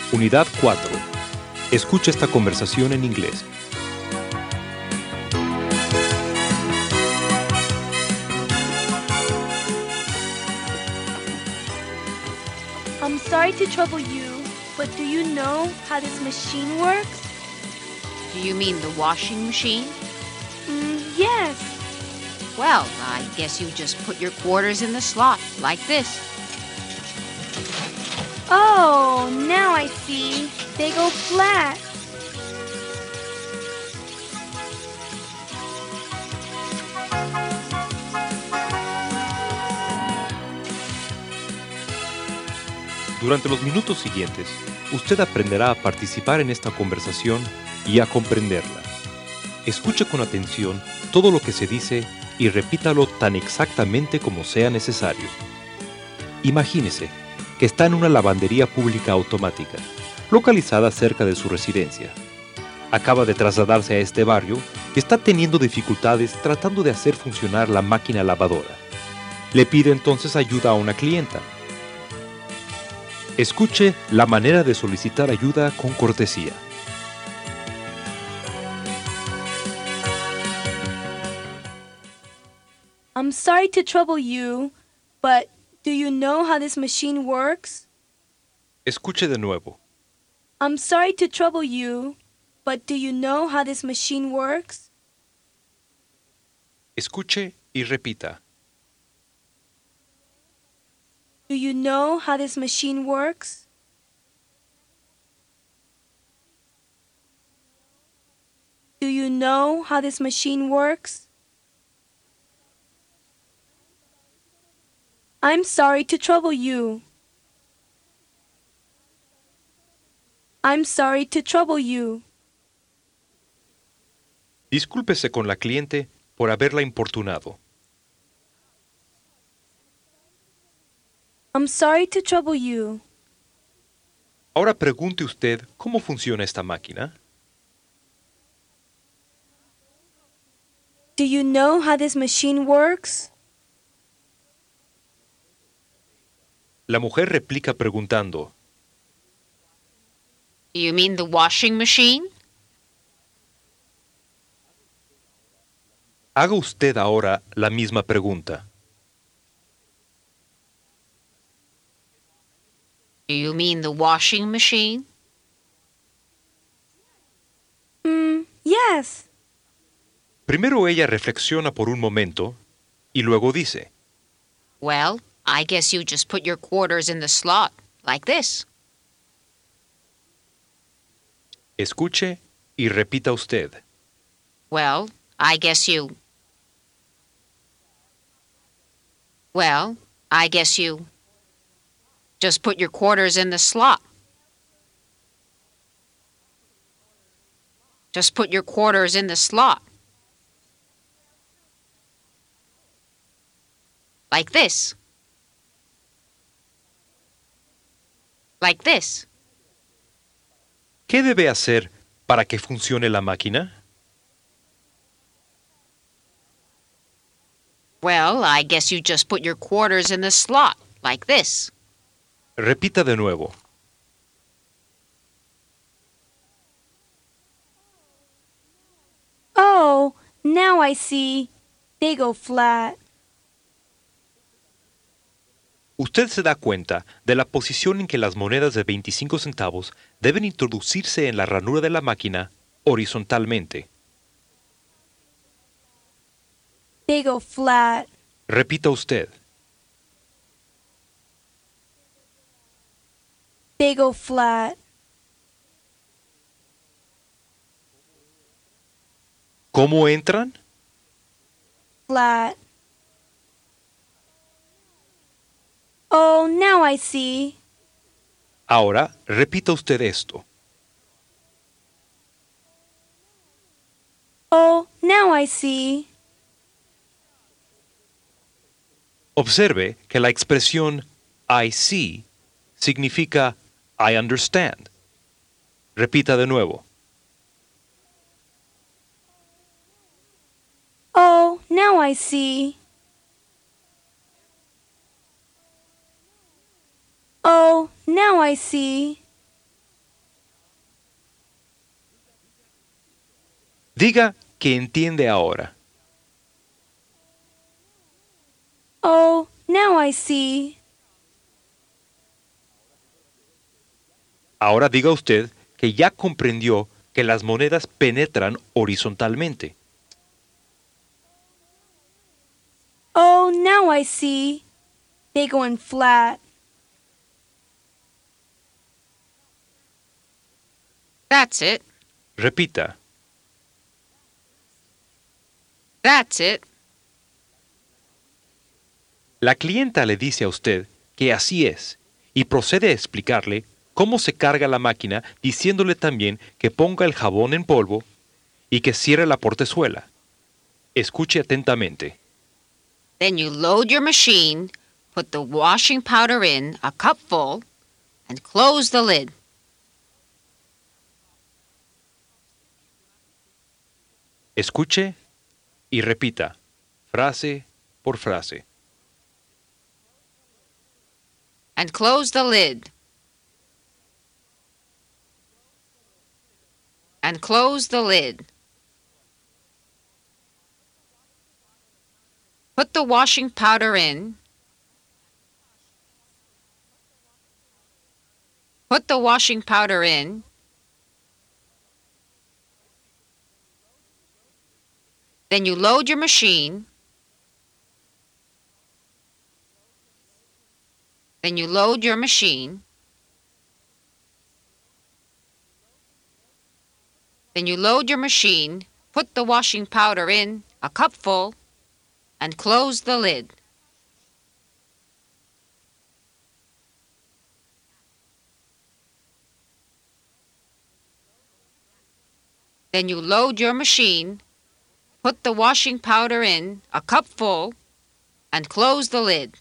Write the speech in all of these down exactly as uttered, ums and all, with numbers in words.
Unidad cuatro. Escucha esta conversación en inglés. I'm sorry to trouble you, but do you know how this machine works? Do you mean the washing machine? Mm, yes. Well, I guess you just put your quarters in the slot, like this. Oh, now I see. They go flat. Durante los minutos siguientes, usted aprenderá a participar en esta conversación y a comprenderla. Escuche con atención todo lo que se dice y repítalo tan exactamente como sea necesario. Imagínese que está en una lavandería pública automática, localizada cerca de su residencia. Acaba de trasladarse a este barrio y está teniendo dificultades tratando de hacer funcionar la máquina lavadora. Le pide entonces ayuda a una clienta. Escuche la manera de solicitar ayuda con cortesía. I'm sorry to trouble you, but do you know how this machine works? Escuche de nuevo. I'm sorry to trouble you, but do you know how this machine works? Escuche y repita. Do you know how this machine works? Do you know how this machine works? I'm sorry to trouble you. I'm sorry to trouble you. Discúlpese con la cliente por haberla importunado. I'm sorry to trouble you. Ahora pregunte usted cómo funciona esta máquina. Do you know how this machine works? La mujer replica preguntando. Do you mean the washing machine? Haga usted ahora la misma pregunta. Do you mean the washing machine? Hmm, yes. Primero ella reflexiona por un momento y luego dice. Well, I guess you just put your quarters in the slot, like this. Escuche y repita usted. Well, I guess you... Well, I guess you... just put your quarters in the slot. Just put your quarters in the slot. Like this. Like this. ¿Qué debe hacer para que funcione la máquina? Well, I guess you just put your quarters in the slot, like this. Repita de nuevo. Oh, now I see. They go flat. Usted se da cuenta de la posición en que las monedas de veinticinco centavos deben introducirse en la ranura de la máquina horizontalmente. They go flat. Repita usted. They go flat. ¿Cómo entran? Flat. Oh, now I see. Ahora, repita usted esto. Oh, now I see. Observe que la expresión I see significa I understand. Repita de nuevo. Oh, now I see. Oh, now I see. Diga que entiende ahora. Oh, now I see. Ahora diga usted que ya comprendió que las monedas penetran horizontalmente. Oh, now I see. They go in flat. That's it. Repita. That's it. La clienta le dice a usted que así es y procede a explicarle cómo se carga la máquina, diciéndole también que ponga el jabón en polvo y que cierre la portezuela. Escuche atentamente. Then you load your machine, put the washing powder in, a cupful, and close the lid. Escuche y repita, frase por frase. And close the lid. And close the lid. Put the washing powder in. Put the washing powder in. Then you load your machine. Then you load your machine. Then you load your machine, put the washing powder in, a cupful, and close the lid. Then you load your machine, put the washing powder in, a cupful, and close the lid.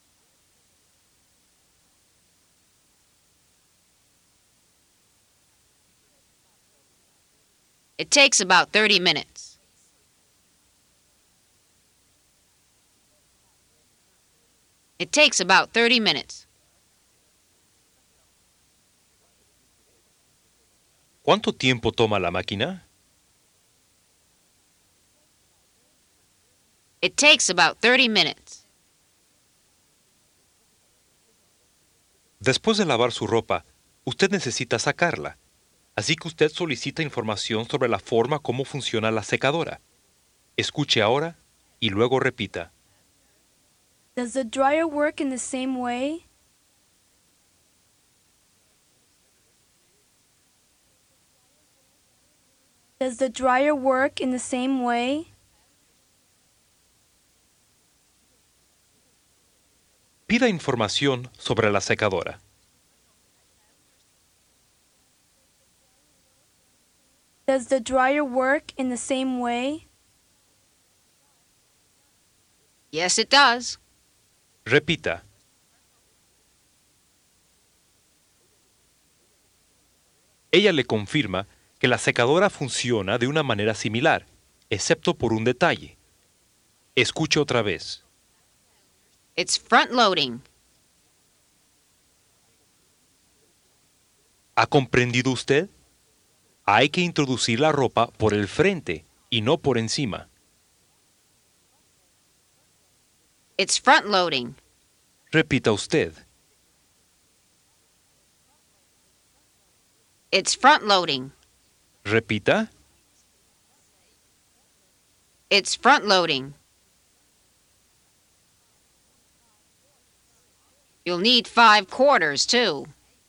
It takes about thirty minutes. It takes about thirty minutes. ¿Cuánto tiempo toma la máquina? It takes about thirty minutes. Después de lavar su ropa, usted necesita sacarla. Así que usted solicita información sobre la forma como funciona la secadora. Escuche ahora y luego repita. Does the dryer work in the same way? Does the dryer work in the same way? Pida información sobre la secadora. Does the dryer work in the same way? Yes, it does. Repita. Ella le confirma que la secadora funciona de una manera similar, excepto por un detalle. Escuche otra vez. It's front loading. ¿Ha comprendido usted? Hay que introducir la ropa por el frente y no por encima. It's front loading. Repita usted. It's front loading. Repita. It's front loading. You'll need five quarters, too.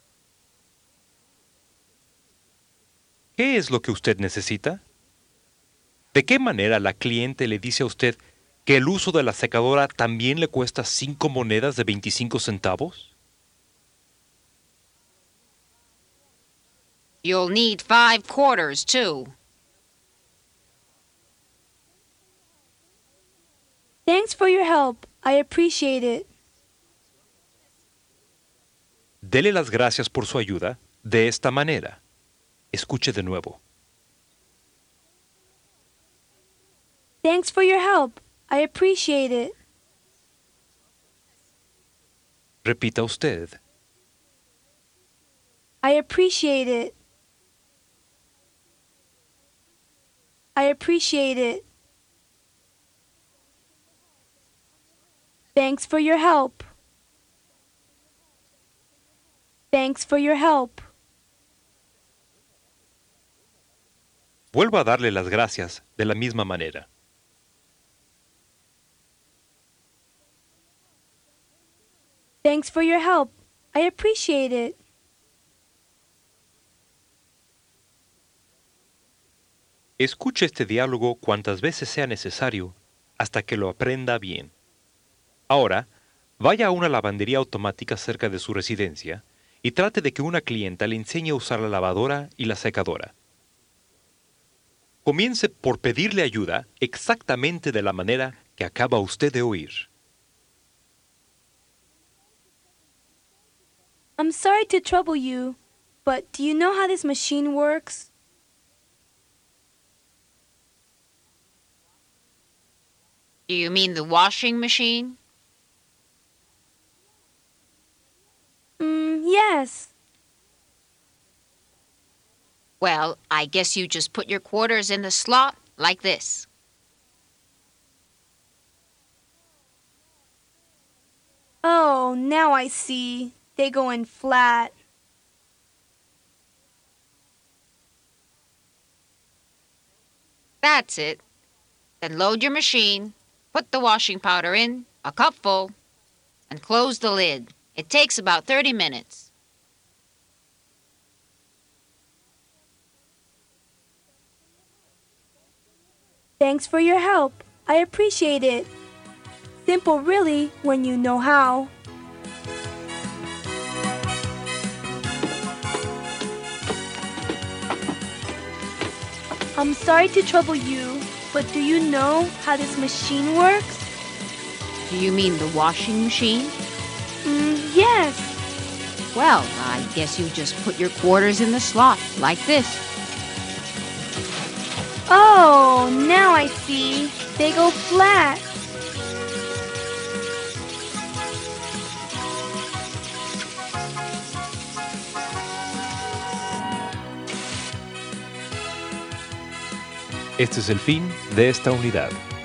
¿Qué es lo que usted necesita? ¿De qué manera la cliente le dice a usted que el uso de la secadora también le cuesta cinco monedas de veinticinco centavos? You'll need five quarters, too. Thanks for your help. I appreciate it. Dele las gracias por su ayuda de esta manera. Escuche de nuevo. Thanks for your help. I appreciate it. Repita usted. I appreciate it. I appreciate it. Thanks for your help. Thanks for your help. Vuelva a darle las gracias de la misma manera. Thanks for your help. I appreciate it. Escuche este diálogo cuantas veces sea necesario hasta que lo aprenda bien. Ahora, vaya a una lavandería automática cerca de su residencia y trate de que una clienta le enseñe a usar la lavadora y la secadora. Comience por pedirle ayuda exactamente de la manera que acaba usted de oír. I'm sorry to trouble you, but do you know how this machine works? Do you mean the washing machine? Mm, yes. Well, I guess you just put your quarters in the slot like this. Oh, now I see. They go in flat. That's it. Then load your machine, put the washing powder in, a cup full, and close the lid. It takes about thirty minutes. Thanks for your help. I appreciate it. Simple really when you know how. I'm sorry to trouble you, but do you know how this machine works? Do you mean the washing machine? Mm, yes. Well, I guess you just put your quarters in the slot like this. Oh, now I see. They go flat. Este es el fin de esta unidad.